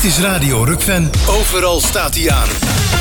Dit is Radio Rukven. Overal staat hij aan.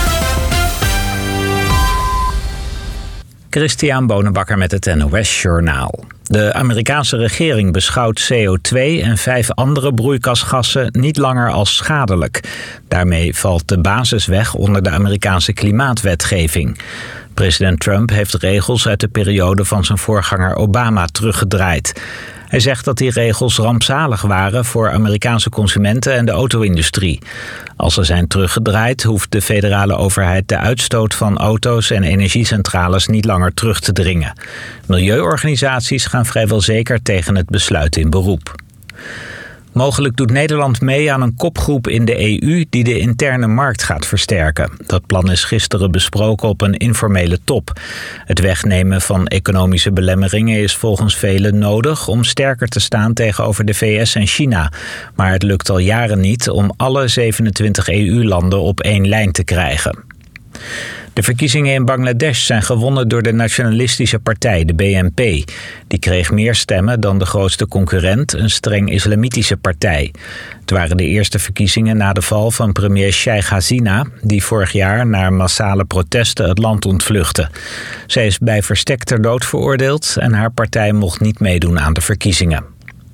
Christian Bonenbakker met het NOS Journaal. De Amerikaanse regering beschouwt CO2 en 5 andere broeikasgassen niet langer als schadelijk. Daarmee valt de basis weg onder de Amerikaanse klimaatwetgeving. President Trump heeft regels uit de periode van zijn voorganger Obama teruggedraaid. Hij zegt dat die regels rampzalig waren voor Amerikaanse consumenten en de auto-industrie. Als ze zijn teruggedraaid, hoeft de federale overheid de uitstoot van auto's en energiecentrales niet langer terug te dringen. Milieuorganisaties gaan vrijwel zeker tegen het besluit in beroep. Mogelijk doet Nederland mee aan een kopgroep in de EU die de interne markt gaat versterken. Dat plan is gisteren besproken op een informele top. Het wegnemen van economische belemmeringen is volgens velen nodig om sterker te staan tegenover de VS en China. Maar het lukt al jaren niet om alle 27 EU-landen op één lijn te krijgen. De verkiezingen in Bangladesh zijn gewonnen door de nationalistische partij, de BNP. Die kreeg meer stemmen dan de grootste concurrent, een streng islamitische partij. Het waren de eerste verkiezingen na de val van premier Sheikh Hasina, die vorig jaar na massale protesten het land ontvluchtte. Zij is bij verstek ter dood veroordeeld en haar partij mocht niet meedoen aan de verkiezingen.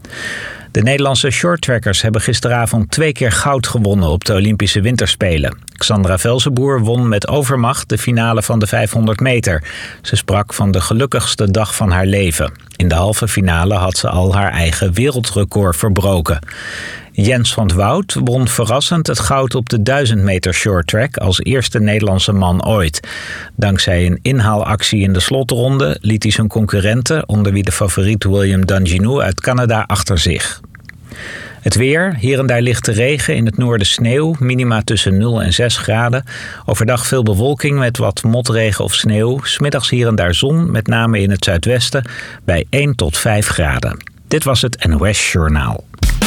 De Nederlandse shorttrackers hebben gisteravond 2 keer goud gewonnen op de Olympische Winterspelen. Xandra Velzenboer won met overmacht de finale van de 500 meter. Ze sprak van de gelukkigste dag van haar leven. In de halve finale had ze al haar eigen wereldrecord verbroken. Jens van 't Woud won verrassend het goud op de 1000 meter shorttrack als eerste Nederlandse man ooit. Dankzij een inhaalactie in de slotronde liet hij zijn concurrenten, onder wie de favoriet William Danginu uit Canada, achter zich. Het weer, hier en daar lichte regen, in het noorden sneeuw, minima tussen 0 en 6 graden. Overdag veel bewolking met wat motregen of sneeuw. 's Middags hier en daar zon, met name in het zuidwesten, bij 1 tot 5 graden. Dit was het NOS Journaal.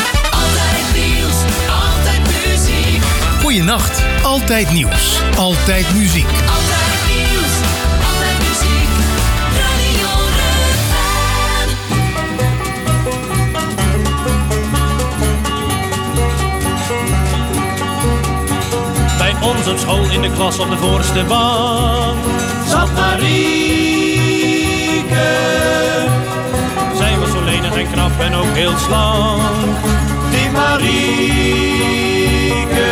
Goeienacht, altijd nieuws, altijd muziek. Altijd nieuws, altijd muziek. Radio Rukven. Bij ons op school in de klas op de voorste bank zat Marieke. Zij was zo lenig en knap en ook heel slank. Die Marieke.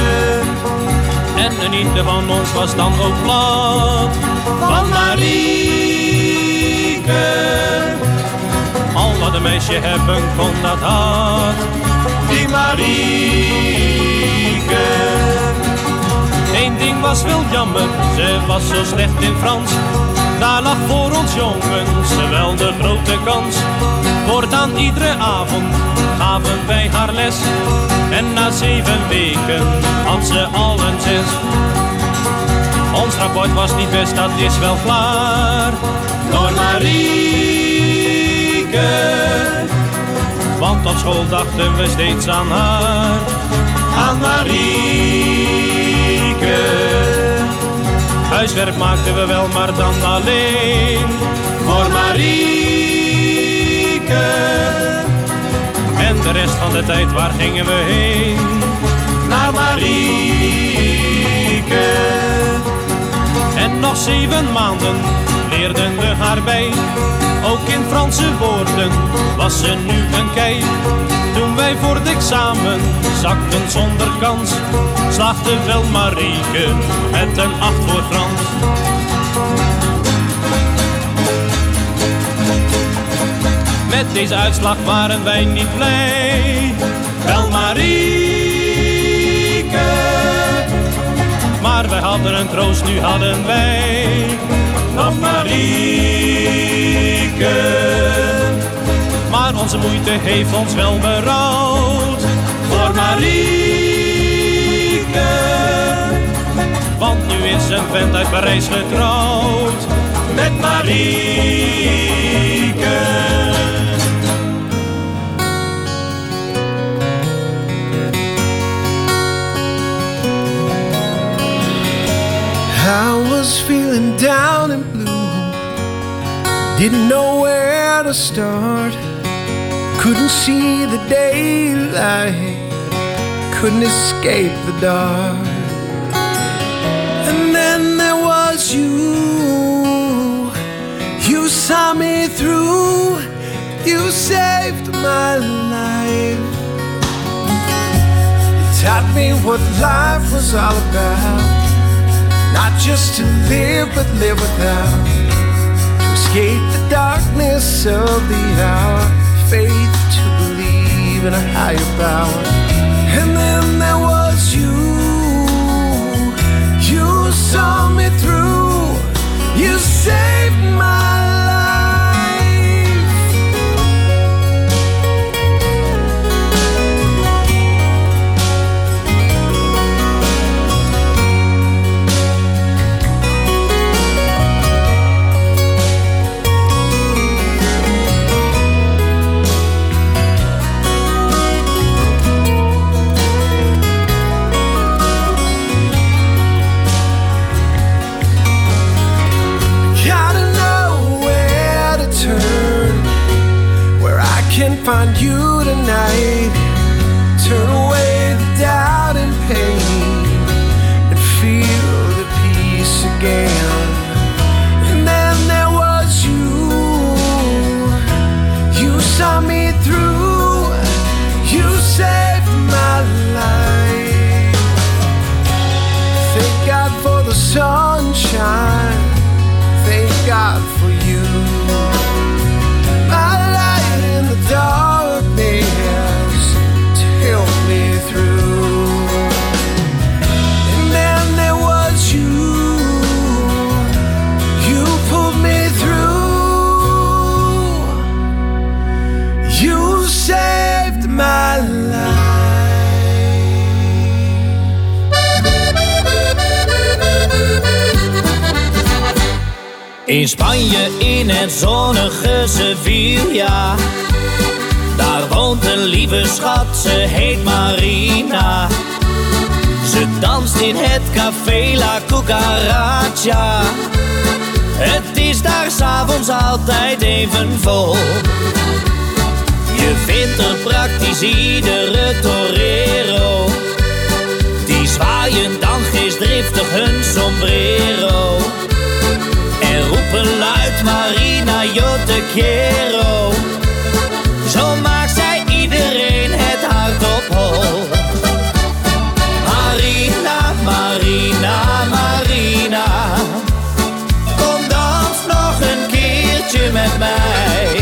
En ieder van ons was dan ook plat van Marieke. Al wat een meisje hebben kon, dat had die Marieke. Eén ding was wel jammer, ze was zo slecht in Frans. Daar lag voor ons jongens wel de grote kans. Voortaan iedere avond gaven wij haar les. En na 7 weken had ze al een 6. Ons rapport was niet best, dat is wel klaar. Door Marieke. Want op school dachten we steeds aan haar. Aan Marieke. Huiswerk maakten we wel, maar dan alleen voor Marieke. En de rest van de tijd, waar gingen we heen? Naar Marieke. En nog 7 maanden leerden we haar bij. Ook in Franse woorden was ze nu een kei. Toen wij voor het examen zakten zonder kans, slaagde wel Marieke met een 8 voor Frans. Met deze uitslag waren wij niet blij, wel Marieke. Maar wij hadden een troost, nu hadden wij nog Marieke. Maar onze moeite heeft ons wel berouwd voor Marieke. Want nu is een vent uit Parijs getrouwd met Marieke. I was feeling down and blue, didn't know where to start, couldn't see the daylight, couldn't escape the dark. And then there was you. You saw me through. You saved my life. You taught me what life was all about. Not just to live, but live without. To escape the darkness of the hour. Faith to believe in a higher power. And then there was you. You saw me through. You saved my life. Find you tonight. Turn away the doubt and pain and feel the peace again. And then there was you. You saw me through. You saved my life. Thank God for the sunshine. Thank God for you. Darkness to help me through. And then there was you. You pulled me through. You saved my life. In Spanje in het zonnige Sevilla. Daar woont een lieve schat, ze heet Marina. Ze danst in het café La Cucaracha. Het is daar 's avonds altijd even vol. Je vindt er praktisch iedere torero. Die zwaaien dan geestdriftig hun sombrero. En roepen luid Marina, yo te quiero. Zo maakt zij iedereen het hart op hol. Marina, Marina, Marina. Kom dans nog een keertje met mij.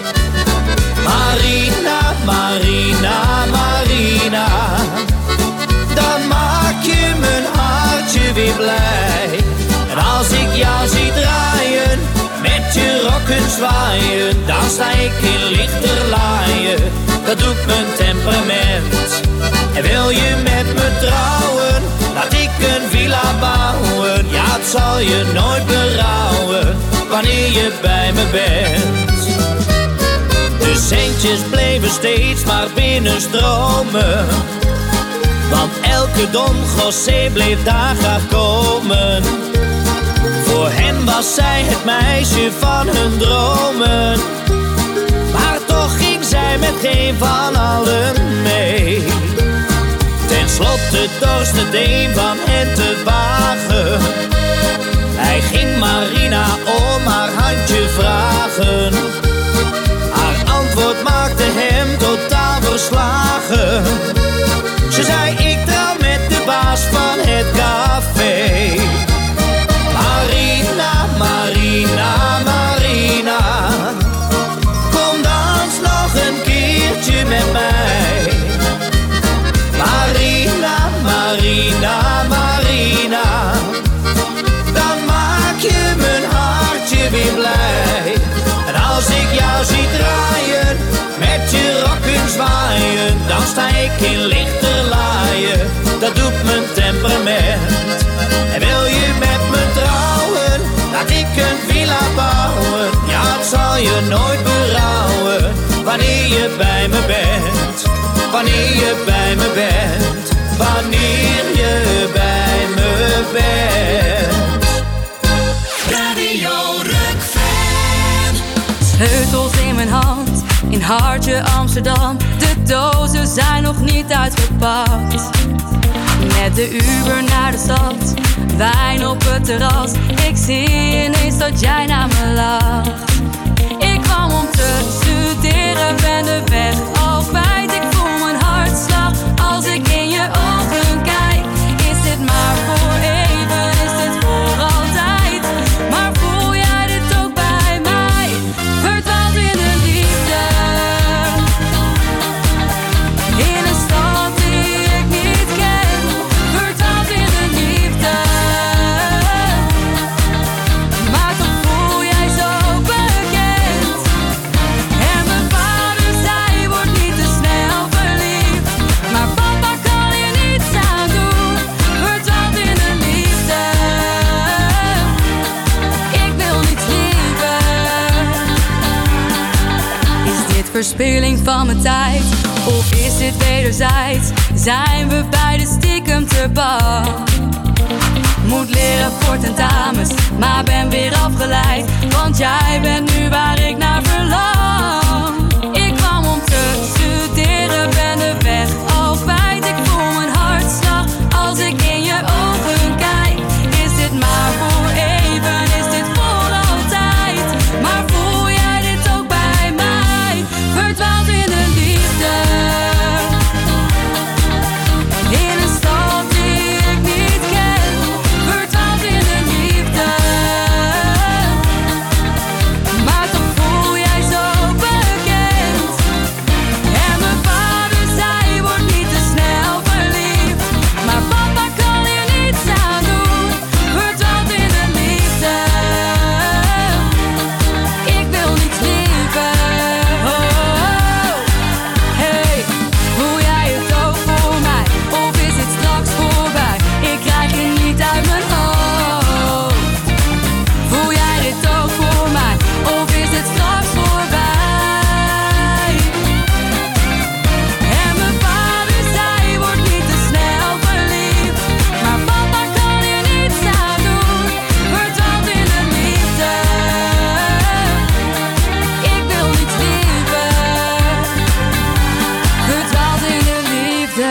Marina, Marina, Marina. Dan maak je mijn hartje weer blij. En als ik jou zie draaien, met je rokken zwaaien, dan sta ik in lichterlaaien. Dat doet mijn temperament. En wil je met me trouwen, laat ik een villa bouwen. Ja, het zal je nooit berouwen, wanneer je bij me bent. De centjes bleven steeds maar binnenstromen, want elke Don José bleef daar graag komen. Voor hen was zij het meisje van hun dromen. Maar toch ging zij met geen van allen mee. Ten slotte dorste de een van hen te wagen. Hij ging Marina om haar handje vragen. Haar antwoord maakte hem totaal verslagen. Ze zei ik trouw met de baas van het café. Marina, Marina, Marina. Kom dans nog een keertje met mij. Marina, Marina, Marina. Dan maak je mijn hartje weer blij. En als ik jou zie draaien, met je rokken zwaaien, dan sta ik in lichterlaaien. Dat doet mijn temperament. En wil je met me trouwen, laat ik een villa bouwen. Ja, het zal je nooit berouwen, wanneer je bij me bent. Wanneer je bij me bent. Wanneer je bij me bent. Radio Rock-fan. Sleutels in mijn hand, in hartje Amsterdam. De dozen zijn nog niet niet uitgepakt. Met de Uber naar de stad, wijn op het terras. Ik zie ineens dat jij naar me lacht. Ik kwam om te studeren, ben de weg al kwijt. Ik voel mijn hartslag als ik in je ogen kijk. Is dit maar voor even, is dit voor altijd? Maar voel jij dit ook bij mij? Verdwaald in de liefde, in een stad die ik niet ken. Verdwaald in de liefde, maar toch voel jij zo bekend. En mijn vader zei, word niet te snel verliefd. Maar papa kan hier niets aan doen. Verdwaald in de liefde, ik wil niets liever. Is dit verspilling van mijn tijd? Of is dit wederzijds? Zijn we beide stiekem te bang? Moet leren voor tentamens, maar ben weer afgeleid. Want jij bent nu waar ik naar verlang. Ik kwam om te studeren, ben de weg al kwijt. Ik voel mijn hartslag als ik in je ogen kijk. Is dit maar voor even, is dit voor altijd? Maar voel jij dit ook bij mij? Verdwaald in de liefde, in een stad die ik niet ken. Verdwaald in de liefde, maar toch voel jij zo bekend. En mijn vader zei, word niet te snel verliefd. Maar papa kan hier niets aan doen. Verdwaald in de liefde, ik wil niets liever. Hey, voel jij het ook voor mij? Of is het straks voorbij? Ik krijg je niet uit mijn hoofd. Voel jij dit ook voor mij? Of is het straks voorbij? En mijn vader zei, word niet te snel verliefd. Maar papa kan hier niets aan doen. Verdwaald in de liefde, ik wil niets liever. Verdwaald in de liefde.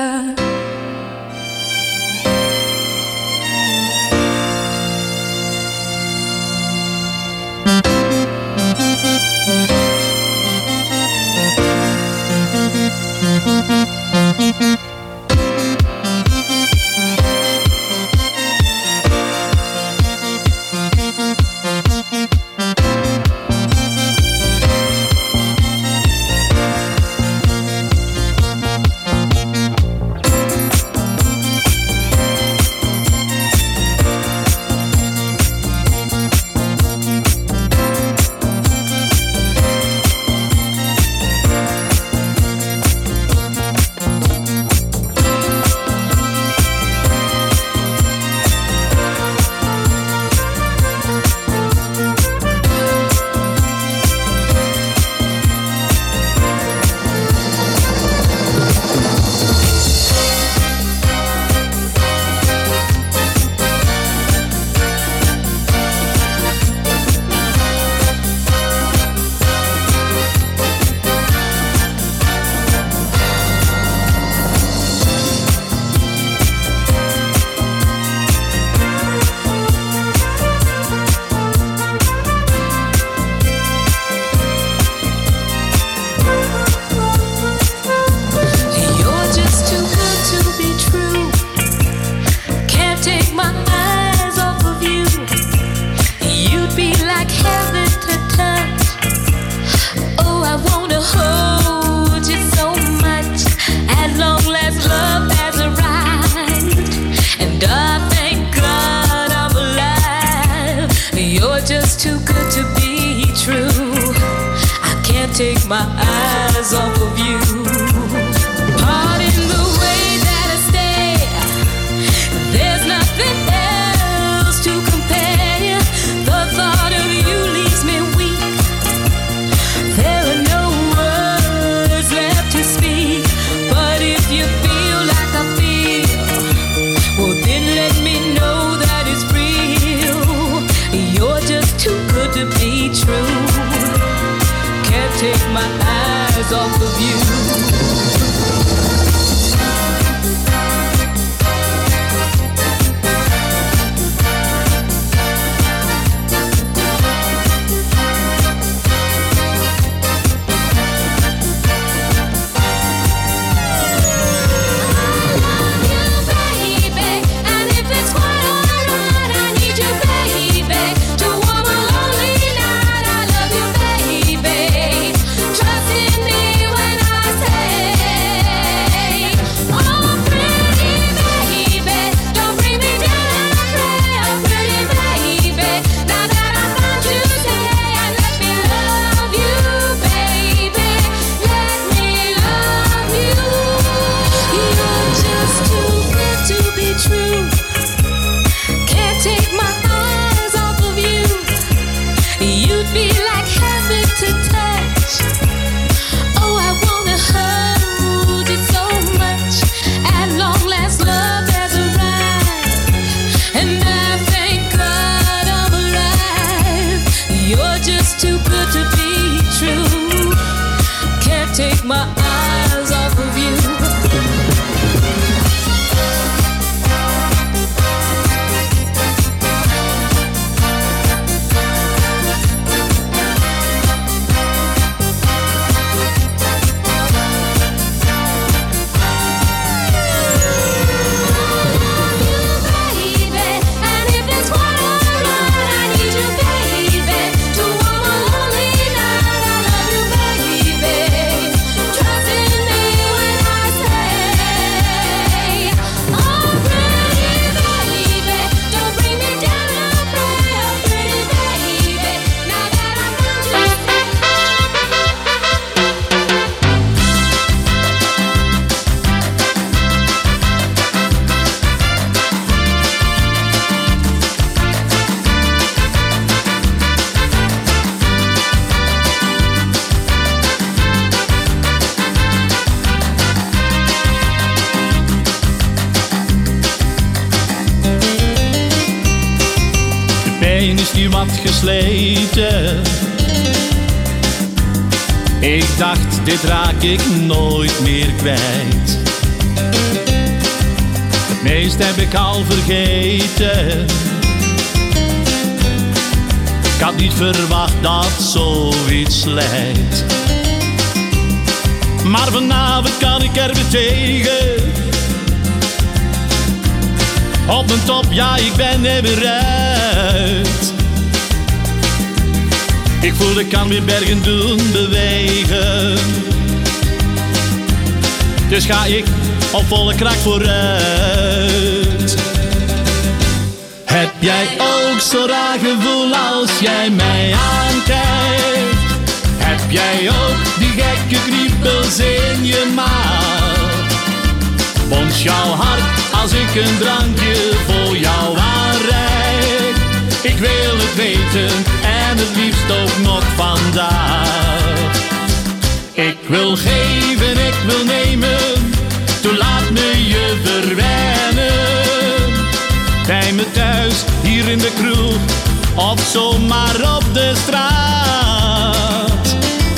You're just too good to be true. Can't take my eyes off of you. You'd be like heaven to touch. Oh, I wanna hold you so much. At long last, love has arrived, and I thank God I'm alive. You're just too good to be true. I can't take my eyes off of you. Pardon the way that I stare. There's nothing else to compare. The thought of you leaves me weak. There are no words left to speak. But if you feel like I feel, well then let me know that it's real. You're just too good to be true. Can't take my eyes off of you. misschien wat gesleten. Ik dacht, dit raak ik nooit meer kwijt. Het meeste heb ik al vergeten. Ik had niet verwacht dat zoiets leidt. Maar vanavond kan ik er weer tegen. Op mijn top, ja, ik ben er weer uit. Ik voel, ik kan weer bergen doen bewegen. Dus ga ik op volle kracht vooruit. Heb jij ook zo'n raar gevoel als jij mij aankijkt? Heb jij ook die gekke kriebels in je maag? Bons jouw hart als ik een drankje voor jou aanreik? Ik wil het weten en het liefst ook nog vandaag. Ik wil geven, ik wil nemen, toen laat me je verwennen. Bij me thuis, hier in de kroeg, of zomaar op de straat.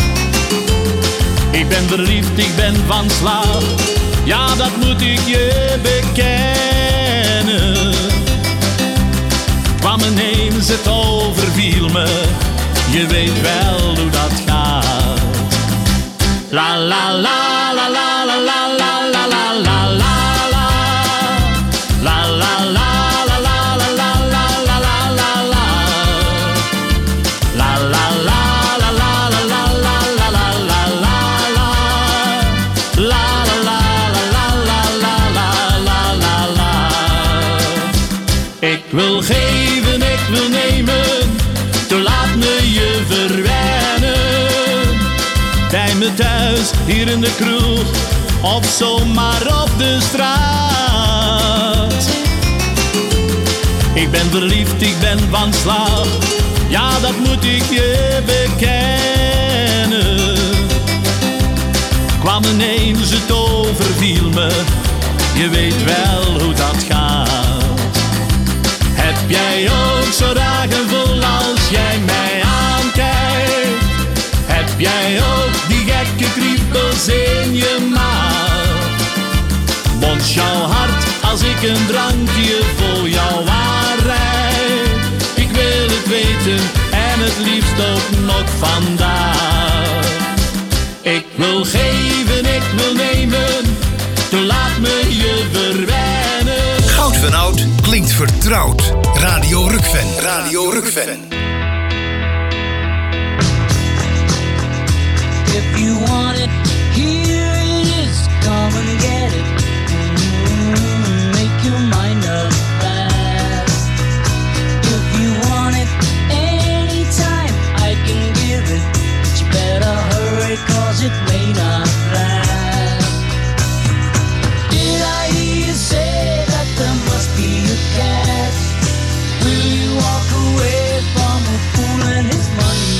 Ik ben verliefd, ik ben van slag, ja, dat moet ik je bekennen. Kwam ineens, het overviel me, je weet wel hoe dat gaat. La la la la la la la la la la la la. La la la la la la la la la la la. La la la la la la la la la la la la. La la la la la la la la la la. Ik wil geven, ik wil nemen, toen laat me je verwennen. Bij me thuis, hier in de kroeg, of zomaar op de straat. Ik ben verliefd, ik ben van slag, ja, dat moet ik je bekennen. Kwam ineens, het overviel me, je weet wel hoe dat gaat. Heb jij ook zo'n raar gevoel als jij mij aankijkt? Heb jij ook die gekke kriebels in je maag? Bons jouw hart als ik een drankje voor jou aanreik? Ik wil het weten en het liefst ook nog vandaag. Ik wil geven, ik wil nemen, toen laat me je verwennen. Goud van Oud klinkt vertrouwd. Radio Rukven. Radio Rukven. If you want it, here it is, come and get it. Make your mind up fast. If you want it anytime, I can give it, but you better hurry, cause it may not last. Did I hear you say that there must be a catch? Will you walk away from a fool and his money?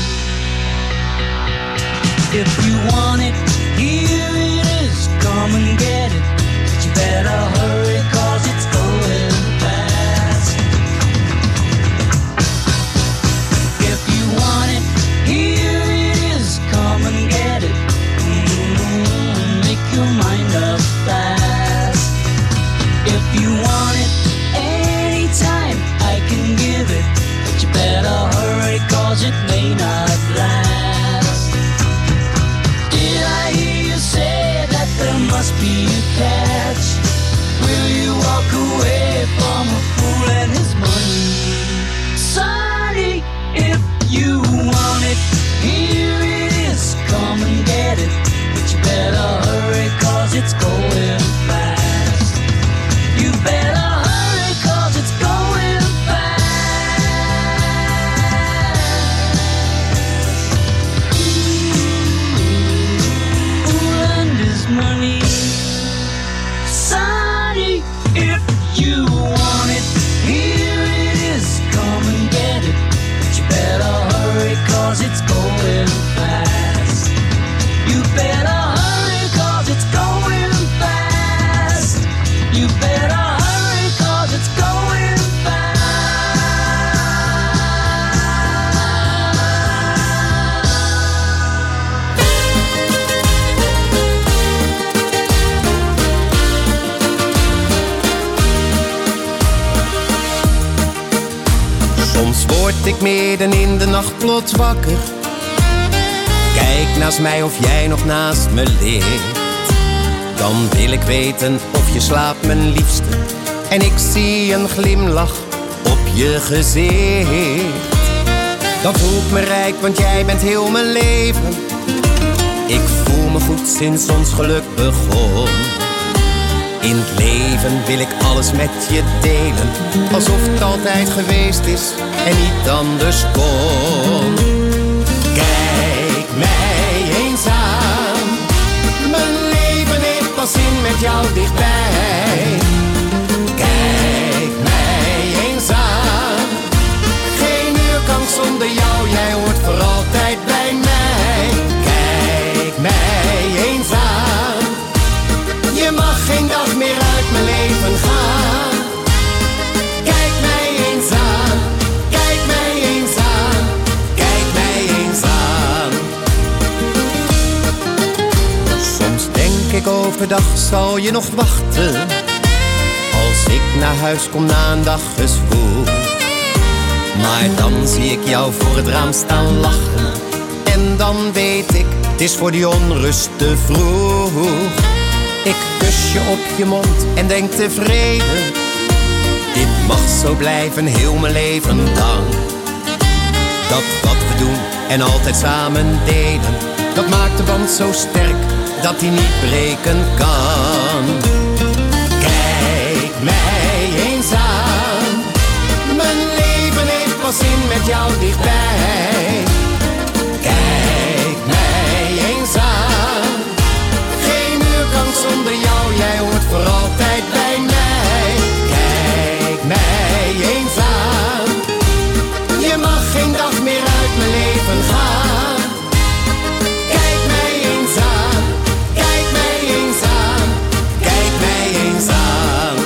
If you want it, here it is, come and get it, but you better hurry, cause it's going fast. If you want it, here it is, come and get it, make your mind up fast. If you want it anytime, I can give it, but you better hurry, cause it may not last. Did I hear you say that there must be a catch? Will you walk away from a fool and his money? Sonny, if you want it, here it is, come and get it, but you better hurry, cause it's going fast. You better hurry, cause it's going fast. Ooh, and his money. Sonny, if you want it, here it is, come and get it, but you better hurry, cause it's going fast. You better hurry, cause it's going fast. You better hurry, cause it's going fast. ik midden in de nacht plots wakker. Kijk naast mij of jij nog naast me ligt. Dan wil ik weten of je slaapt, mijn liefste. En ik zie een glimlach op je gezicht. Dat voelt me rijk, want jij bent heel mijn leven. Ik voel me goed sinds ons geluk begon. In het leven wil ik alles met je delen, alsof het altijd geweest is en niet anders kon. Kijk mij eens aan, mijn leven heeft pas zin met jou dichtbij. Kijk mij eens aan, geen uur kan zonder jou, jij hoort voor altijd bij mij. Kijk mij eens aan, je mag geen dag meer uit mijn leven gaan. Kijk mij eens aan, kijk mij eens aan, kijk mij eens aan. Soms denk ik overdag, zal je nog wachten? Als ik naar huis kom na een dag gezwoel. Maar dan zie ik jou voor het raam staan lachen. En dan weet ik, het is voor die onrust te vroeg. Ik kus je op je mond en denk tevreden. Dit mag zo blijven heel mijn leven lang. Dat wat we doen en altijd samen deden, dat maakt de band zo sterk dat die niet breken kan. Kijk mij eens aan, mijn leven heeft pas zin met jou dichtbij. Kijk mij eens aan, geen uur kan zonder jou, jij hoort voor altijd bij mij. Kijk mij eens aan, je mag geen dag meer uit mijn leven gaan. Kijk mij eens aan, kijk mij eens aan, kijk mij eens aan.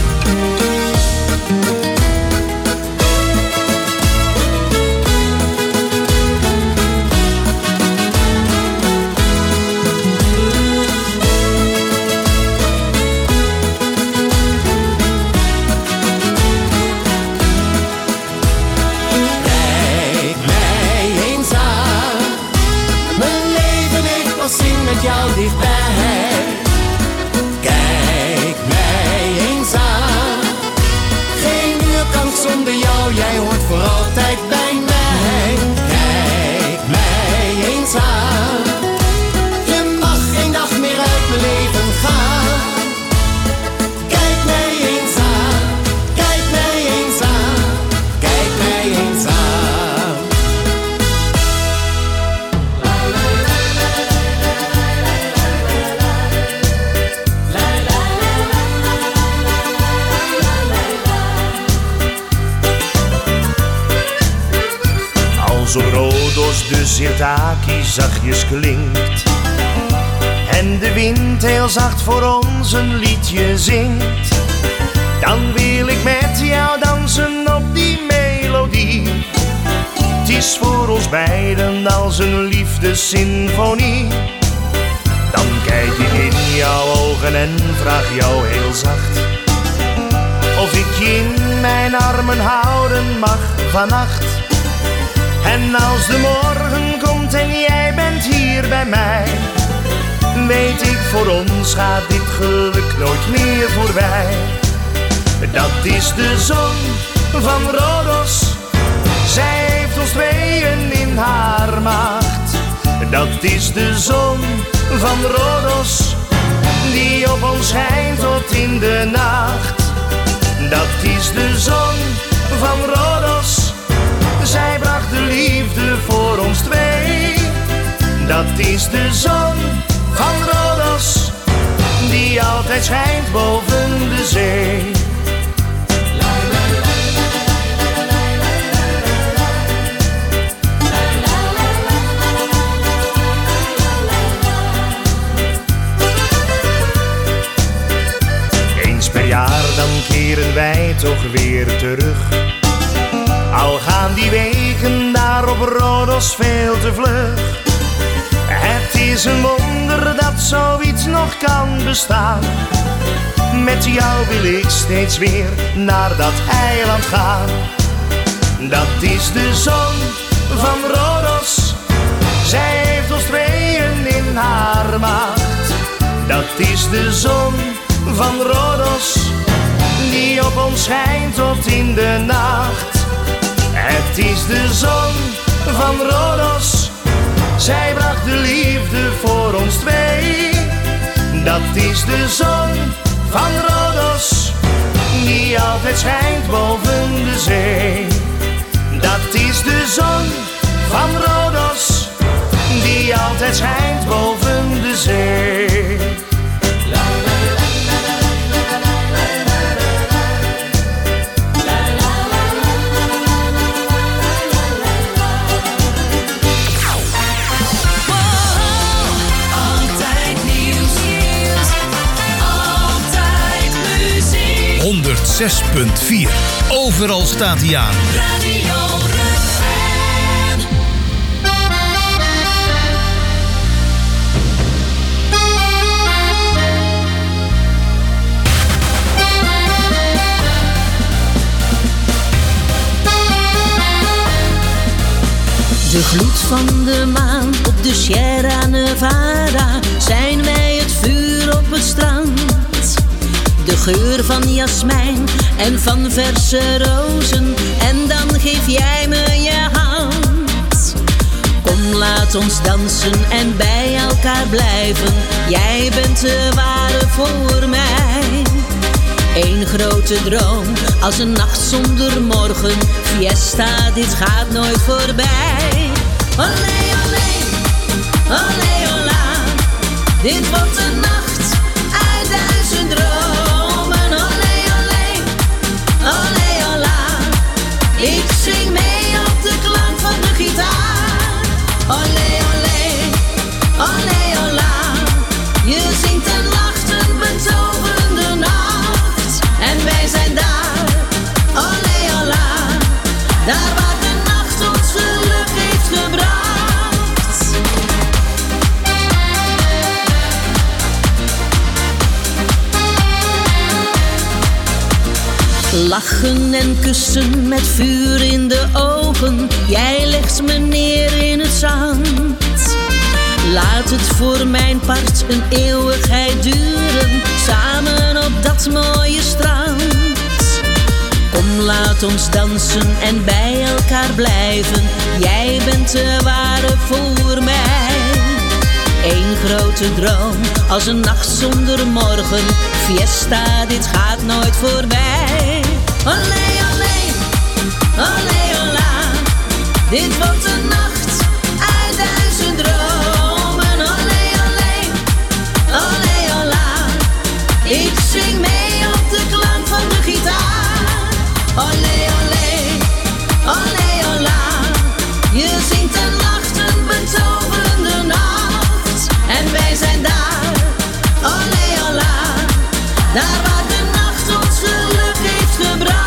Met jou dichtbij. Kijk mij eens aan, geen uur kan zonder jou, jij hoort voor altijd bij mij. Kijk mij eens aan, je mag geen dag meer uit mijn leven gaan. Kijk mij eens aan, kijk mij eens aan, kijk mij eens aan. Als op Rodos de sirtaki zachtjes klinkt en de wind heel zacht voor ons een liedje zingt, dan wil ik met jou dansen op die melodie. Het is voor ons beiden als een liefdessymfonie. Dan kijk ik in jouw ogen en vraag jou heel zacht of ik je in mijn armen houden mag vannacht. En als de morgen komt en jij bent hier bij mij, weet ik, voor ons gaat dit geluk nooit meer voorbij. Dat is de zon van Rodos, zij heeft ons tweeën in haar macht. Dat is de zon van Rodos, die op ons schijnt tot in de nacht. Dat is de zon van Rodos, zij bracht de liefde voor ons twee. Dat is de zon van Rodos, die altijd schijnt boven de zee. Eens per jaar dan keren wij toch weer terug. Al gaan die weken daar op Rodos veel te vlug. Het is een wonder dat zoiets nog kan bestaan. Met jou wil ik steeds weer naar dat eiland gaan. Dat is de zon van Rhodos. Zij heeft ons tweeën in haar macht. Dat is de zon van Rhodos, die op ons schijnt tot in de nacht. Het is de zon van Rhodos. Zij bracht de liefde voor ons twee. Dat is de zon van Rhodos, die altijd schijnt boven de zee. Dat is de zon van Rhodos, die altijd schijnt boven de zee. Altijd nieuws, altijd muziek. 106.4. Overal staat hij aan. Radio Rukven. De gloed van de maan op de Sierra Nevada, zijn wij het vuur op het strand. De geur van jasmijn en van verse rozen, en dan geef jij me je hand. Kom, laat ons dansen en bij elkaar blijven, jij bent de ware voor mij. Eén grote droom, als een nacht zonder morgen. Fiesta, dit gaat nooit voorbij. Olé, olé, olé, ola. Dit wordt een nacht uit 1000 dromen. Olé, olé, olé, ola. Ik zing mee op de klank van de gitaar. Olé, olé, olé, ola. Je zingt en lacht een betoverende nacht. En wij zijn daar, olé, ola. Daar waar de nacht ons geluk heeft gebracht. Lachen en kussen met vuur in de ogen. Jij legt me neer in het zand. Laat het voor mijn part een eeuwigheid duren. Samen op dat mooie strand. Kom, laat ons dansen en bij elkaar blijven. Jij bent de ware voor mij. Eén grote droom, als een nacht zonder morgen. Fiesta, dit gaat nooit voorbij. Olé, olé, olé, ola. Dit wordt een nacht uit 1000 dromen. Olé, olé, olé, ola. Ik zing mee op de klank van de gitaar. Olé, olé, olé, ola. Je zingt en lacht een betoverende nacht. En wij zijn daar, olé, ola. Daar waar de nacht ons geluk heeft gebracht.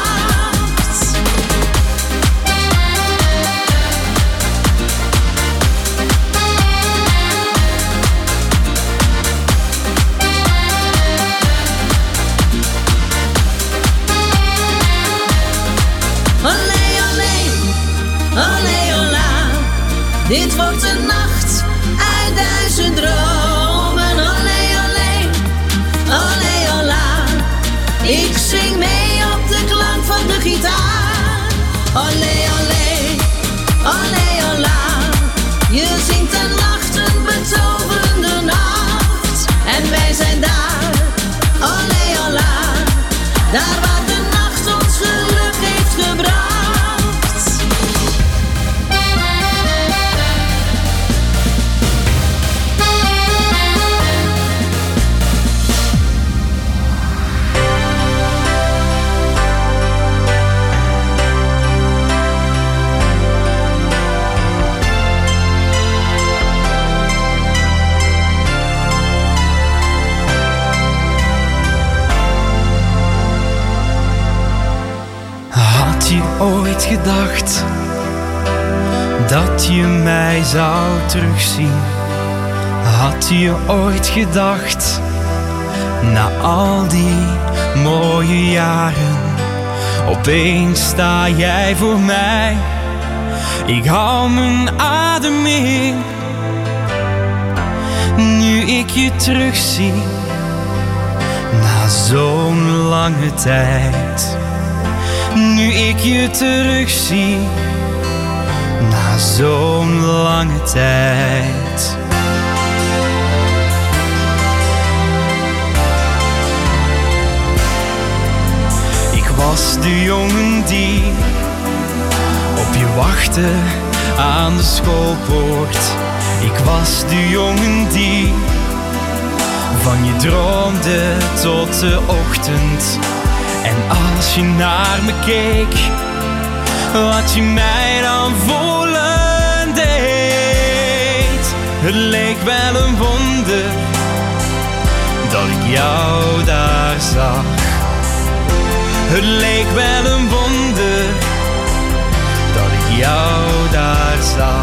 Olé, olé, olé, ola. Dit wordt een nacht uit 1000 dromen. Olé, olé, olé, ola. Ik zing mee op de klank van de gitaar. Olé, olé, olé, ola. Je zingt en lacht een betoverende nacht. En wij zijn daar, olé, ola. Daar waar de nacht ons geluk heeft gebracht. Had je ooit gedacht dat je mij zou terugzien? Had je ooit gedacht, na al die mooie jaren, Opeens sta jij voor mij. Ik hou mijn adem in. Nu ik je terugzie. Na zo'n lange tijd. Nu ik je terugzie. Na zo'n lange tijd. Ik was de jongen die op je wachtte aan de schoolpoort. Ik was de jongen die van je droomde tot de ochtend. En als je naar me keek, wat je mij dan voelen deed. Het leek wel een wonder dat ik jou daar zag. Het leek wel een wonder dat ik jou daar zag.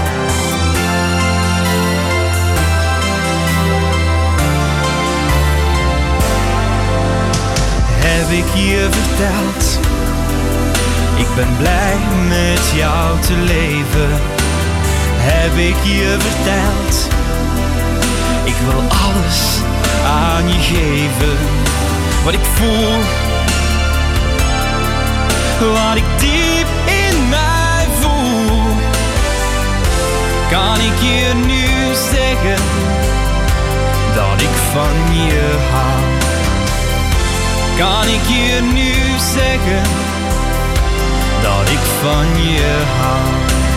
Heb ik je verteld, ik ben blij met jou te leven. Heb ik je verteld, ik wil alles aan je geven. Wat ik voel, wat ik diep in mij voel. Kan ik je nu zeggen dat ik van je hou? Kan ik je nu zeggen dat ik van je hou?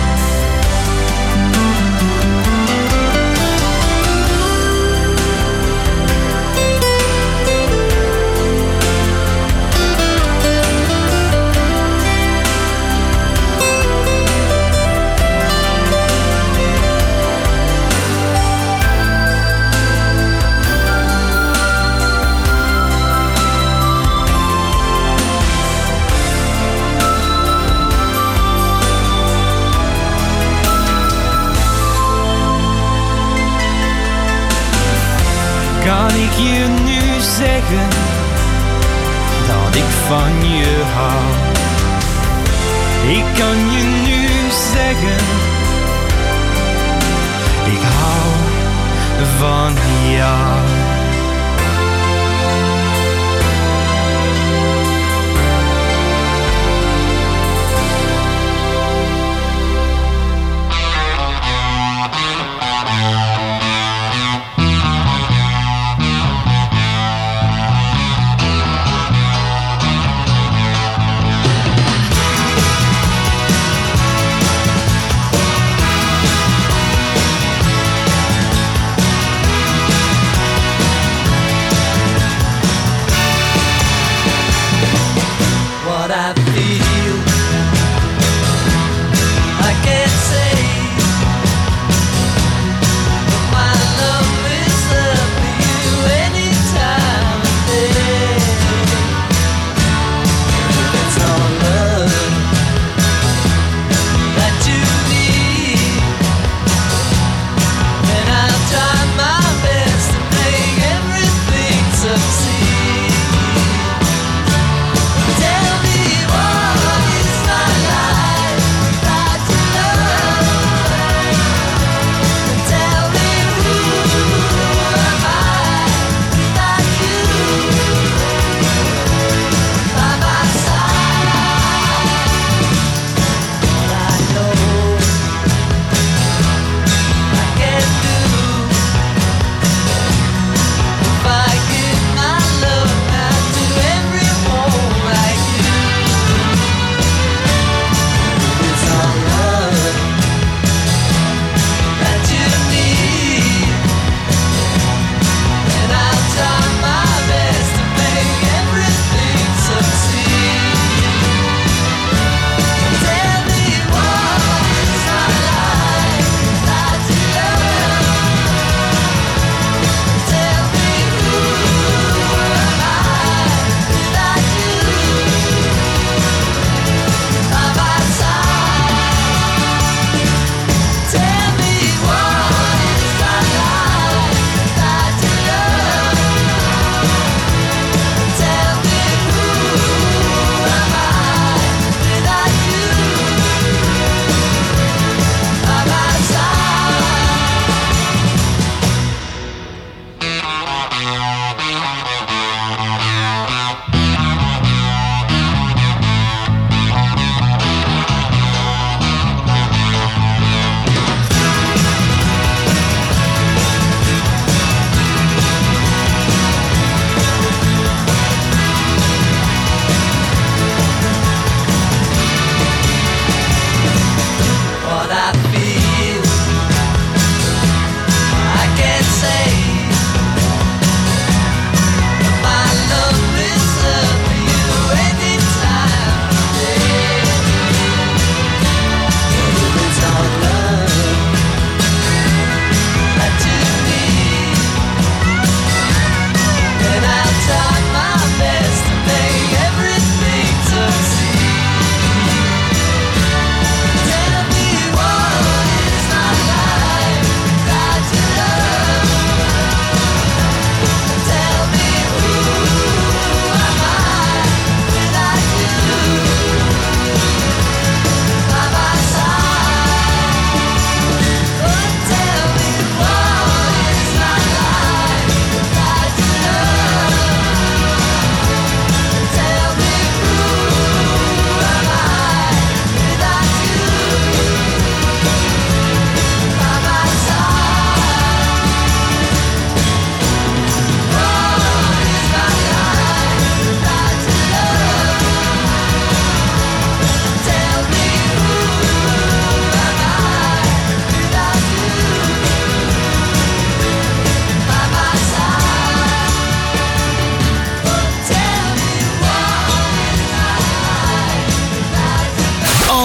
Kan ik je nu zeggen dat ik van je hou? Ik kan je nu zeggen, ik hou van jou.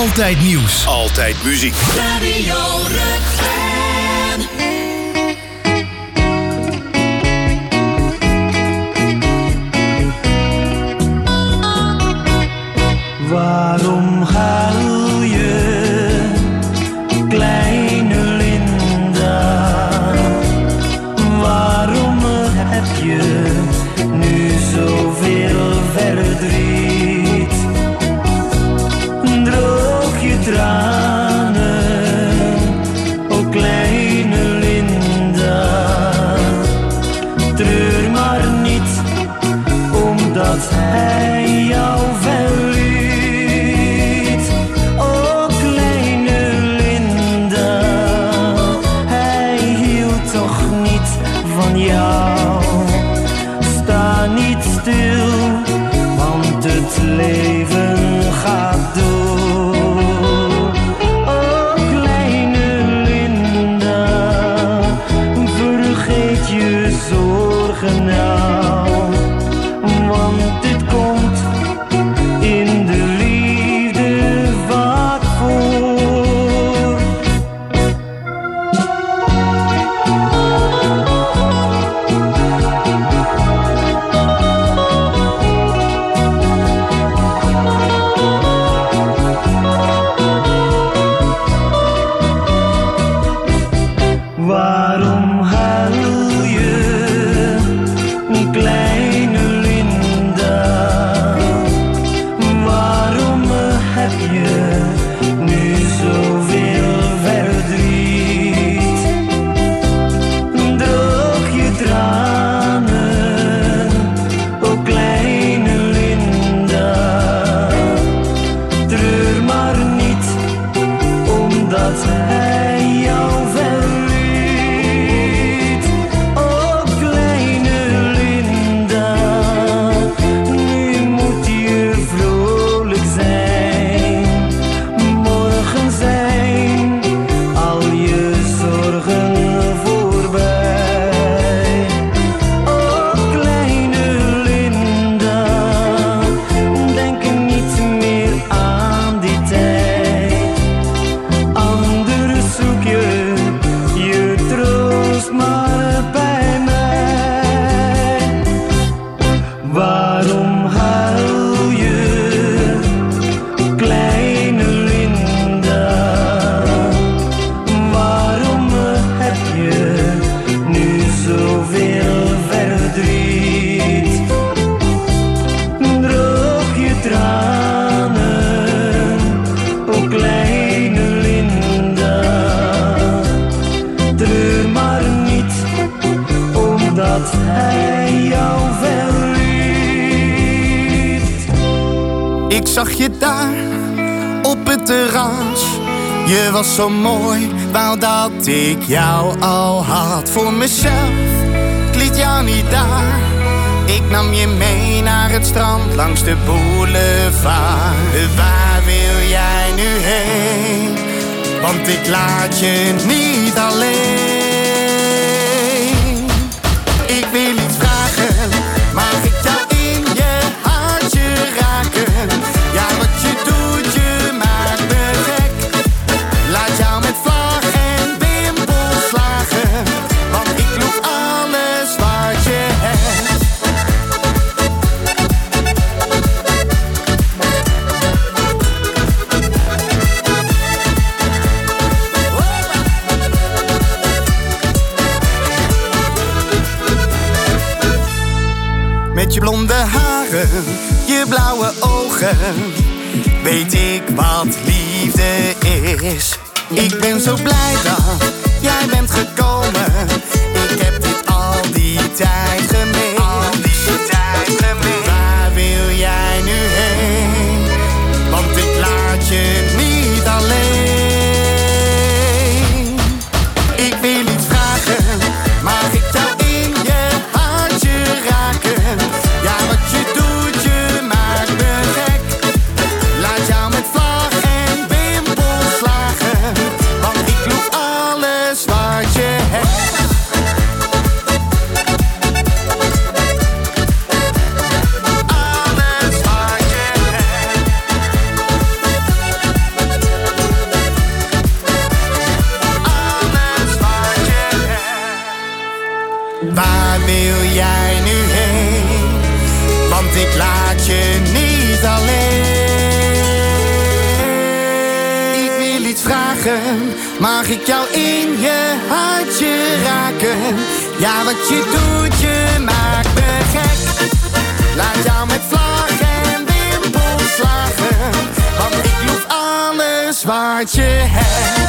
Altijd nieuws. Altijd muziek. Radio Rukven. Waarom huil je, kleine Linda? Waarom heb je nu zoveel verdriet? Droog je tranen, o kleine Linda. Treur maar niet, omdat hij jou verliet. O kleine Linda, hij hield toch niet van jou. Sta niet stil, want het leven gaat door. O kleine Linda, vergeet je zorgen nou, want dit komt in de liefde vaak voor. Waarom huil je, kleine Linda? Waarom heb je nu zoveel verdriet? Droog je tranen, o kleine Linda. Treur maar niet, omdat hij jou verliet. O kleine Linda, nu moet je vrolijk zijn. Morgen zijn al je zorgen voorbij. O kleine Linda, denk niet meer aan die tijd. Anders zoek je troost maar bij mij. Waarom huil je, kleine Linda? Waarom heb je nu zoveel verdriet? Droog je tranen, o kleine Linda. Treur maar niet, omdat hij jou verliet. Ik zag je daar op het terras. Je was zo mooi, wou dat ik jou al had voor mezelf. Ik liet jou niet daar. Ik nam je mee naar het strand langs de boulevard. Waar wil jij nu heen? Want ik laat je niet alleen. Ik wil iets vragen, mag ik jou in je hartje raken? Ja, wat je doet, je maakt me gek. Laat jou met vlag en wimpels slagen, want ik loop alles wat je hebt. Met je blonde haren, je blauwe ogen, weet ik wat liefde is. Ik ben zo blij dat jij bent gekomen. Ik heb dit al die tijd gemist. Waar wil jij nu heen? Want ik laat je niet alleen. Ik wil iets vragen, mag ik jou in je hartje raken? Ja, wat je doet, je maakt me gek. Laat jou met vlag en wimpels slagen, want ik loop alles wat je hebt. laat je niet alleen. Ik wil iets vragen, mag ik jou in je hartje raken? Ja, wat je doet, je maakt me gek. Laat jou met vlag en wimpels slagen, want ik loef alles wat je hebt.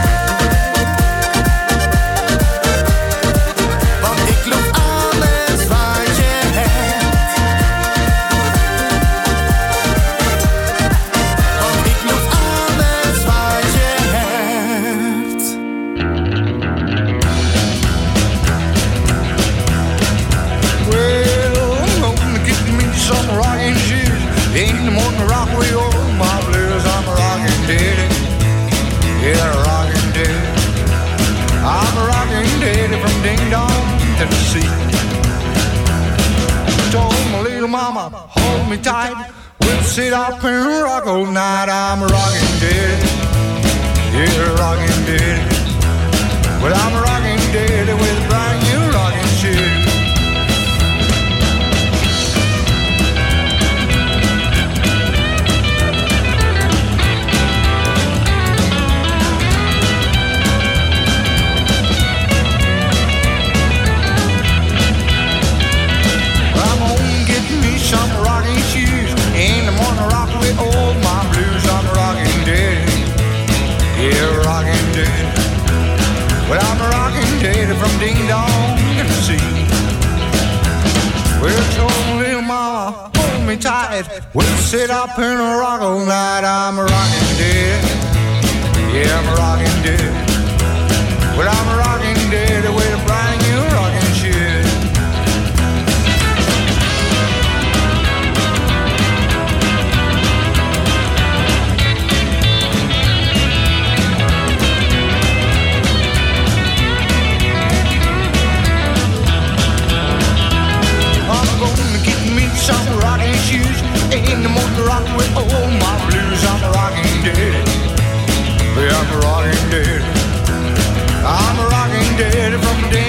Tennessee. Told my little mama, hold me tight. We'll sit up and rock all night. I'm a rockin' daddy, yeah, rockin' daddy. Well, I'm a rockin' daddy with a brand new rockin' shit. In the morning rock with all my blues. I'm rockin' daddy, yeah, rockin' daddy. Well, I'm a rockin' daddy from Ding Dong, Tennessee. Well, told little mama, hold me tight. We'll sit up and rock all night. I'm a rockin' daddy, yeah, I'm a rockin' daddy. Well, I'm a rockin' daddy with a brand new rockin' shit. Some rocking shoes in the morning rock with all my blues. I'm a rocking daddy, yeah, I'm a rocking daddy. I'm a rocking daddy from the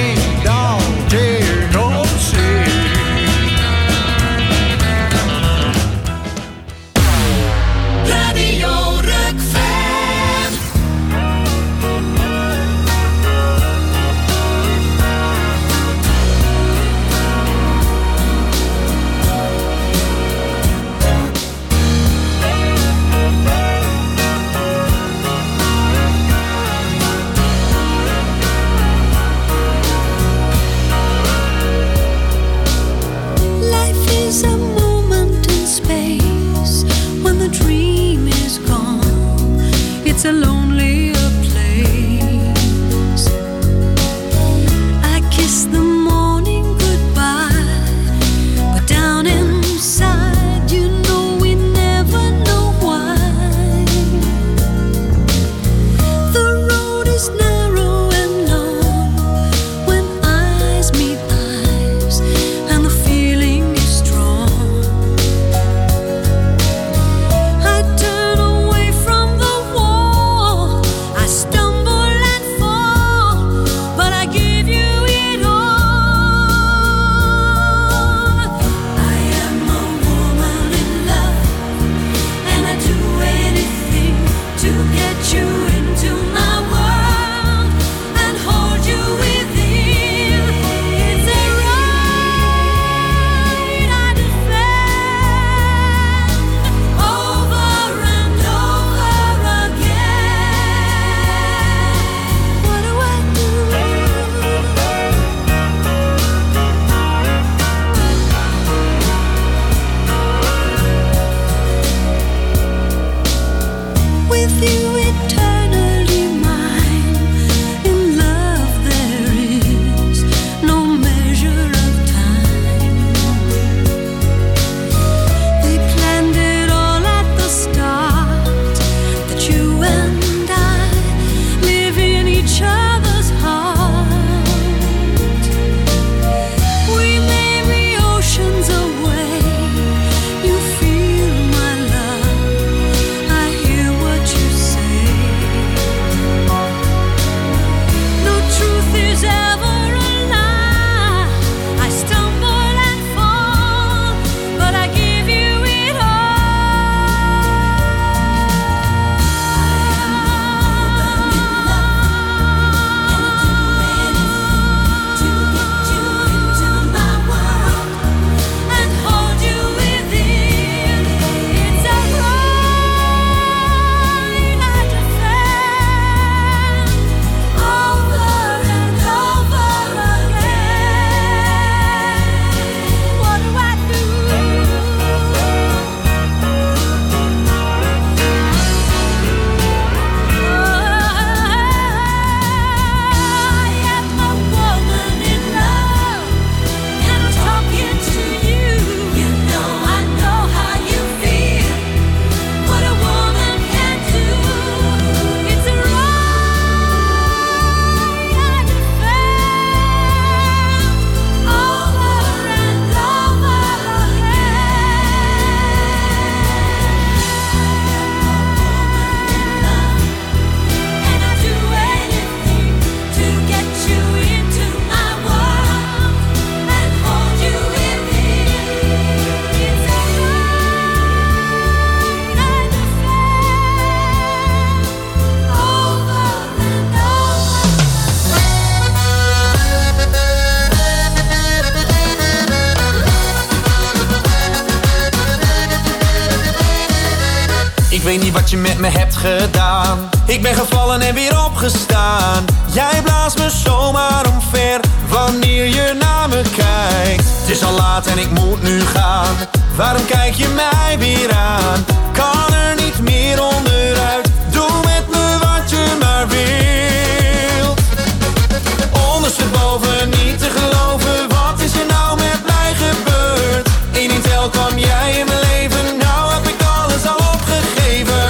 weet niet wat je met me hebt gedaan. Ik ben gevallen en weer opgestaan. Jij blaast me zomaar omver wanneer je naar me kijkt. Het is al laat en ik moet nu gaan. Waarom kijk je mij weer aan? Kan er niet meer onderuit. Doe met me wat je maar wilt. Ondersteboven niet te geloven. Wat is er nou met mij gebeurd? In een tel kwam jij in mijn leven. Nou heb ik alles al opgegeven.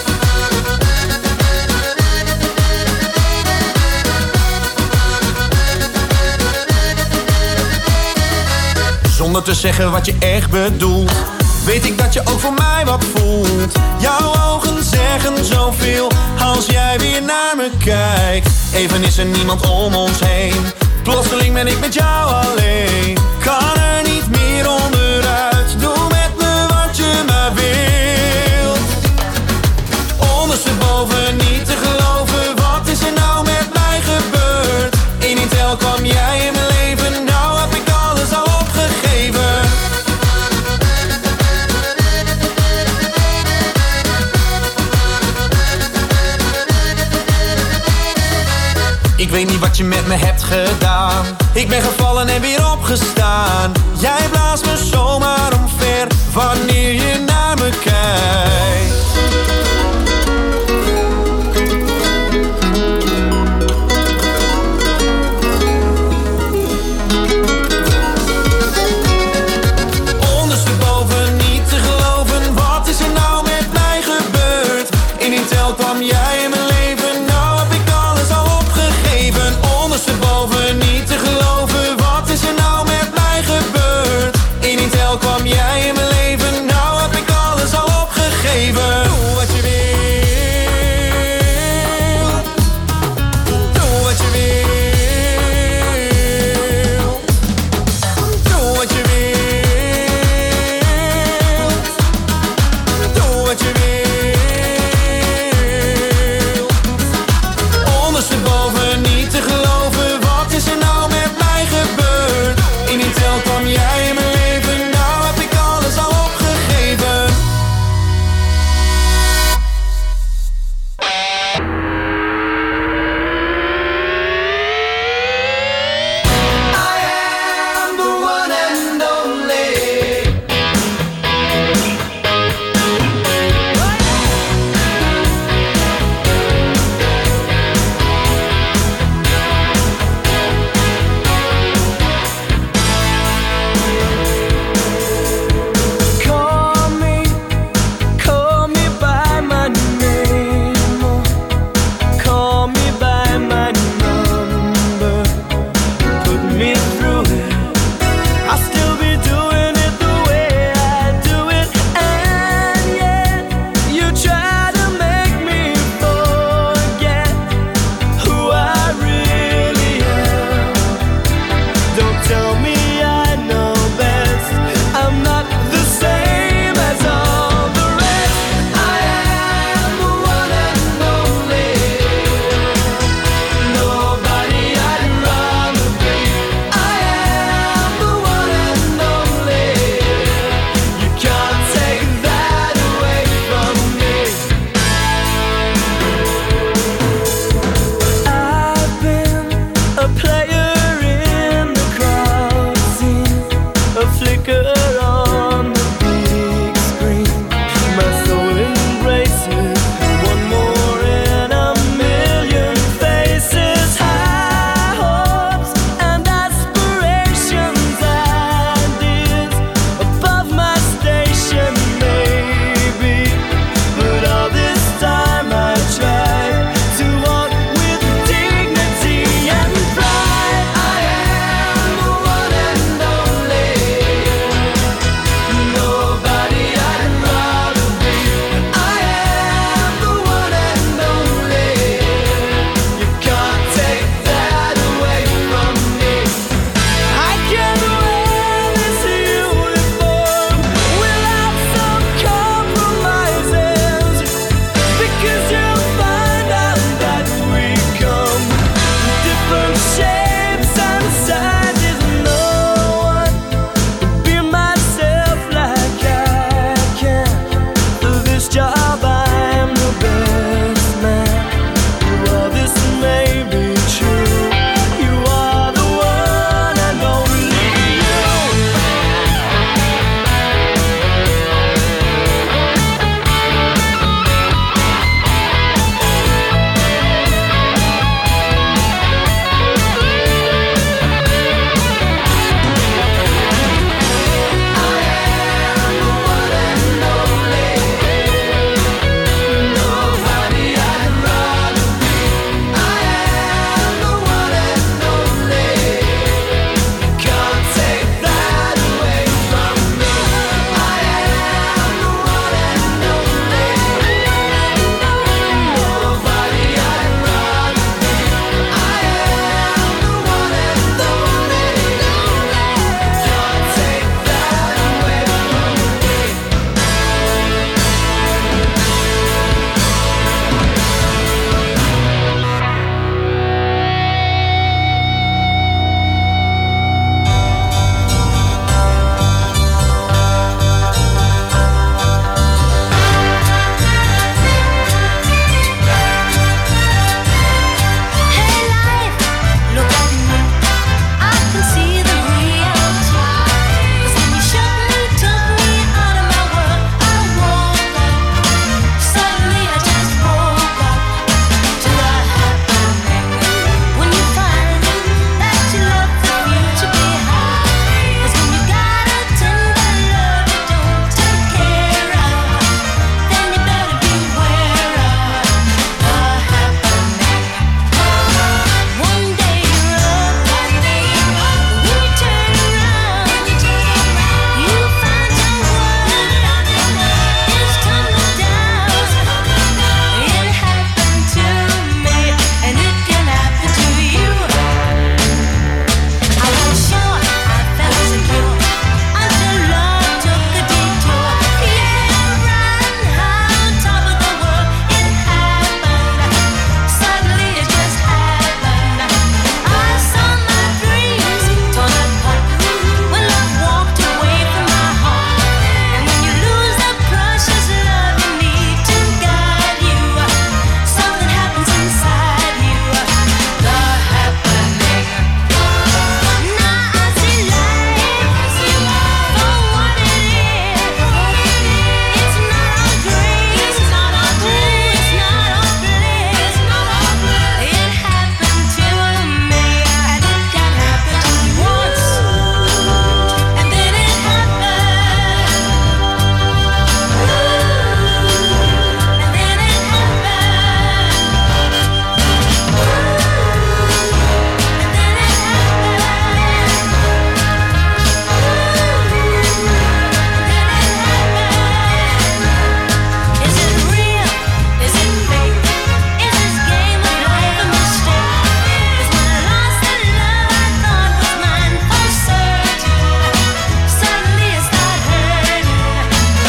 Zonder te zeggen wat je echt bedoelt, weet ik dat je ook voor mij wat voelt. Jouw ogen zeggen zoveel als jij weer naar me kijkt. Even is er niemand om ons heen. Plotseling ben ik met jou alleen. Kan er niet meer onderuit. Doe met me wat je maar wilt. Ondersteboven niet te geloven. Wat is er nou met mij gebeurd? In een tel kwam jij in mijn leven. Nou heb ik alles al opgegeven. Ik weet niet wat je met me hebt gedaan. Ik ben gevallen en weer opgestaan. Jij blaast me zomaar omver wanneer